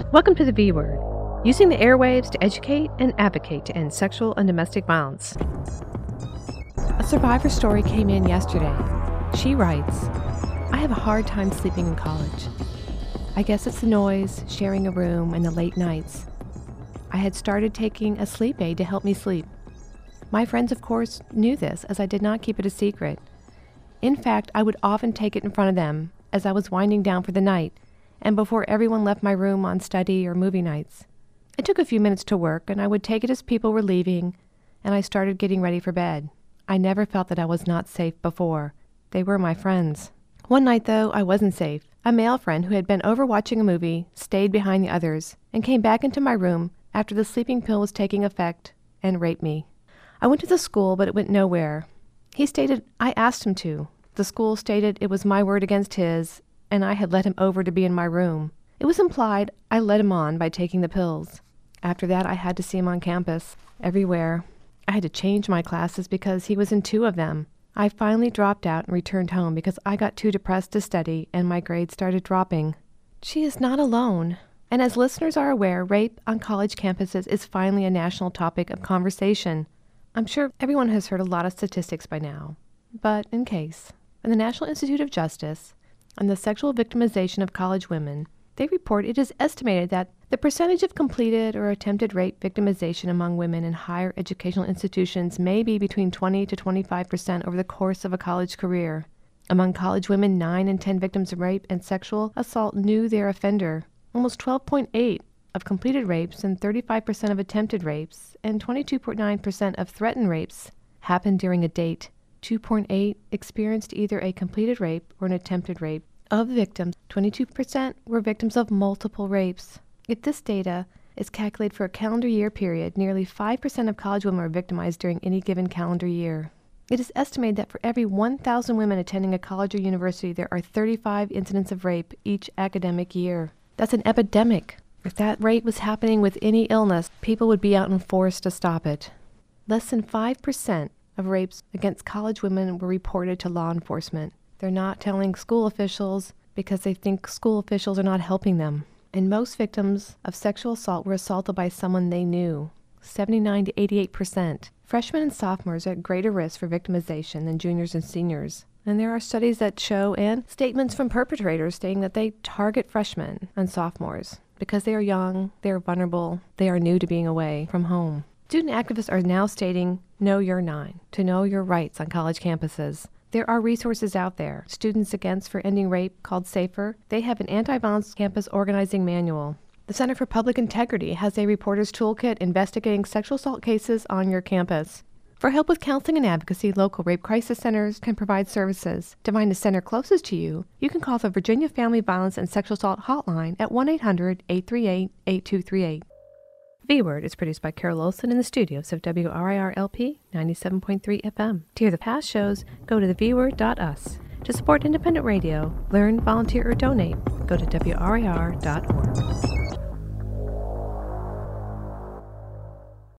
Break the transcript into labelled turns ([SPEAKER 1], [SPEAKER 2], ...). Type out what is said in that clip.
[SPEAKER 1] Welcome to the V Word, using the airwaves to educate and advocate to end sexual and domestic violence. A survivor story came in yesterday. She writes, I have a hard time sleeping in college. I guess it's the noise, sharing a room, and the late nights. I had started taking a sleep aid to help me sleep. My friends, of course, knew this, as I did not keep it a secret. In fact, I would often take it in front of them as I was winding down for the night, and before everyone left my room on study or movie nights. It took a few minutes to work, and I would take it as people were leaving, and I started getting ready for bed. I never felt that I was not safe before. They were my friends. One night, though, I wasn't safe. A male friend who had been over watching a movie stayed behind the others and came back into my room after the sleeping pill was taking effect and raped me. I went to the school, but it went nowhere. He stated I asked him to. The school stated it was my word against his, and I had led him over to be in my room. It was implied I led him on by taking the pills. After that, I had to see him on campus, everywhere. I had to change my classes because he was in 2 of them. I finally dropped out and returned home because I got too depressed to study and my grades started dropping. She is not alone. And as listeners are aware, rape on college campuses is finally a national topic of conversation. I'm sure everyone has heard a lot of statistics by now, but in case. In the National Institute of Justice, on the sexual victimization of college women, they report it is estimated that the percentage of completed or attempted rape victimization among women in higher educational institutions may be between 20 to 25% over the course of a college career. Among college women, 9 in 10 victims of rape and sexual assault knew their offender. Almost 12.8% of completed rapes and 35% of attempted rapes and 22.9% of threatened rapes happened during a date. 2.8% experienced either a completed rape or an attempted rape. Of victims, 22% were victims of multiple rapes. If this data is calculated for a calendar year period, nearly 5% of college women are victimized during any given calendar year. It is estimated that for every 1,000 women attending a college or university, there are 35 incidents of rape each academic year. That's an epidemic. If that rape was happening with any illness, people would be out in force to stop it. Less than 5% of rapes against college women were reported to law enforcement. They're not telling school officials because they think school officials are not helping them. And most victims of sexual assault were assaulted by someone they knew, 79 to 88%. Freshmen and sophomores are at greater risk for victimization than juniors and seniors. And there are studies that show and statements from perpetrators stating that they target freshmen and sophomores because they are young, they are vulnerable, they are new to being away from home. Student activists are now stating, know your 9, to know your rights on college campuses. There are resources out there. Students Against for Ending Rape, called SAFER, they have an anti-violence campus organizing manual. The Center for Public Integrity has a reporter's toolkit investigating sexual assault cases on your campus. For help with counseling and advocacy, local rape crisis centers can provide services. To find a center closest to you, you can call the Virginia Family Violence and Sexual Assault Hotline at 1-800-838-8238. V-Word is produced by Carol Olson in the studios of WRIR-LP 97.3 FM. To hear the past shows, go to thevword.us. To support independent radio, learn, volunteer, or donate, go to WRIR.org.